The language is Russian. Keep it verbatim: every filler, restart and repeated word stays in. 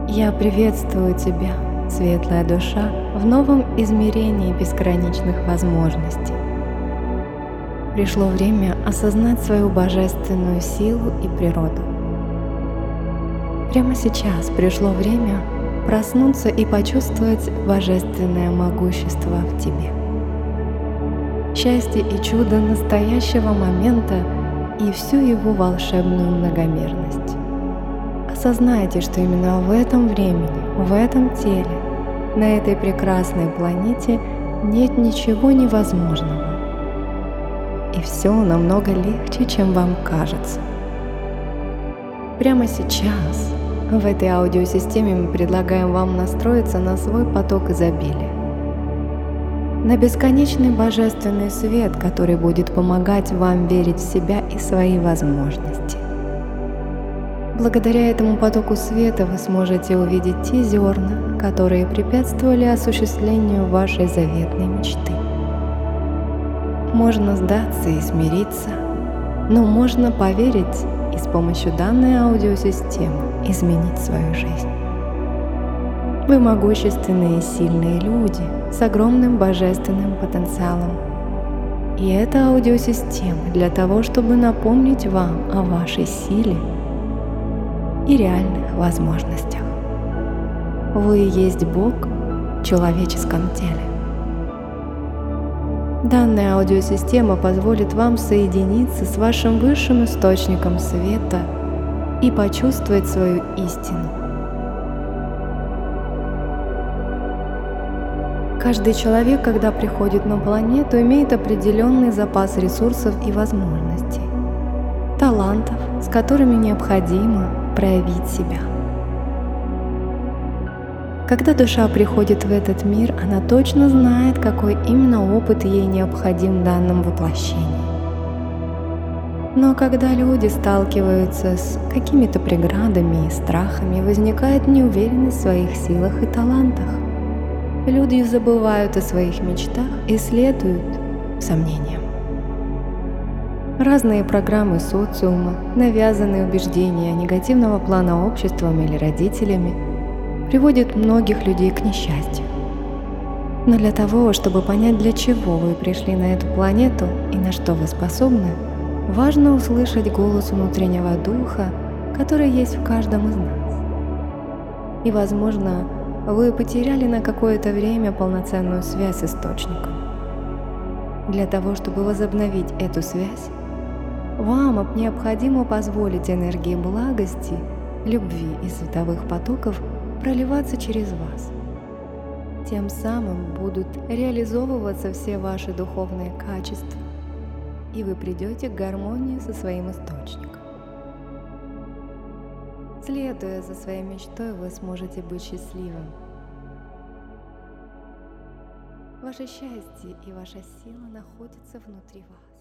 Я приветствую тебя, светлая душа, в новом измерении безграничных возможностей. Пришло время осознать свою божественную силу и природу. Прямо сейчас пришло время проснуться и почувствовать божественное могущество в тебе. Счастье и чудо настоящего момента и всю его волшебную многомерность. Осознайте, что именно в этом времени, в этом теле, на этой прекрасной планете нет ничего невозможного. И все намного легче, чем вам кажется. Прямо сейчас в этой аудиосистеме мы предлагаем вам настроиться на свой поток изобилия, на бесконечный божественный свет, который будет помогать вам верить в себя и свои возможности. Благодаря этому потоку света вы сможете увидеть те зерна, которые препятствовали осуществлению вашей заветной мечты. Можно сдаться и смириться, но можно поверить и с помощью данной аудиосистемы изменить свою жизнь. Вы могущественные и сильные люди с огромным божественным потенциалом. И эта аудиосистема для того, чтобы напомнить вам о вашей силе и реальных возможностях. Вы есть Бог в человеческом теле. Данная аудиосистема позволит вам соединиться с вашим высшим источником света и почувствовать свою истину. Каждый человек, когда приходит на планету, имеет определенный запас ресурсов и возможностей, талантов, с которыми необходимо проявить себя. Когда душа приходит в этот мир, она точно знает, какой именно опыт ей необходим в данном воплощении. Но когда люди сталкиваются с какими-то преградами и страхами, возникает неуверенность в своих силах и талантах. Люди забывают о своих мечтах и следуют сомнениям. Разные программы социума, навязанные убеждения негативного плана обществом или родителями приводят многих людей к несчастью. Но для того, чтобы понять, для чего вы пришли на эту планету и на что вы способны, важно услышать голос внутреннего духа, который есть в каждом из нас. И, возможно, вы потеряли на какое-то время полноценную связь с источником. Для того, чтобы возобновить эту связь, вам необходимо позволить энергии благости, любви и световых потоков проливаться через вас. Тем самым будут реализовываться все ваши духовные качества, и вы придете к гармонии со своим источником. Следуя за своей мечтой, вы сможете быть счастливым. Ваше счастье и ваша сила находятся внутри вас.